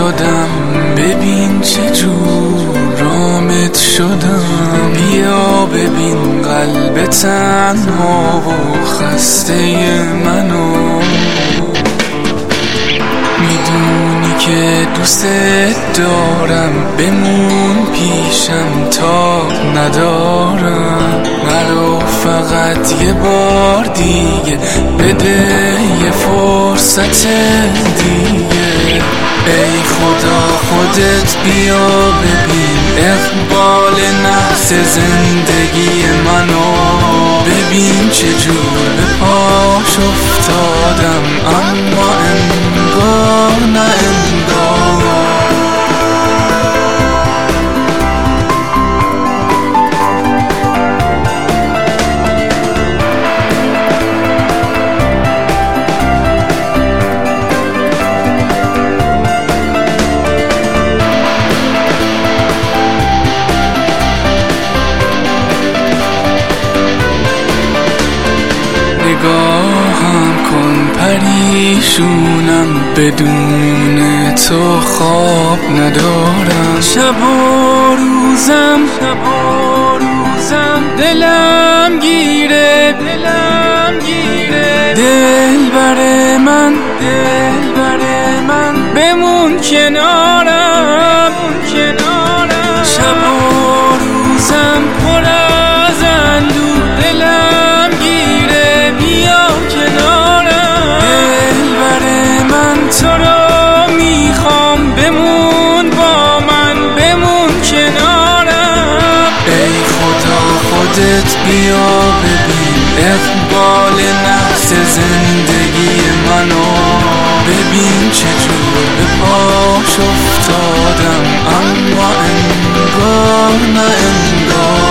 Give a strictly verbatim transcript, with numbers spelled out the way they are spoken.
شدم، ببین چجور رامت شدم. بیا ببین قلب تنها و خسته منو، میدونی که دوست دارم، بمون پیشم تا ندارم. مرا فقط یه بار دیگه بده، یه فرصت دیگه. ای خدا خودت بیا ببین اقبال نفس زندگی منو. ببین چجور به پاش افتادم، اما انگار نه انگار. نگاهم کن پریشونم، بدون تو خواب ندارم. شب و روزم شب و روزم دلم گیره دلم گیره. دل بر من دل بر من بمون کنارم کنارم. شب و روزم پر از اندوه، دلم گیره بیا کنارم. دل بر من تو رو میخوام، بمون با من بمون کنارم. ای خدا خودت بیا ببین اقبال نفس زندگی منو. ببین چجور به پاش افتادم، اما انگار نه انگار.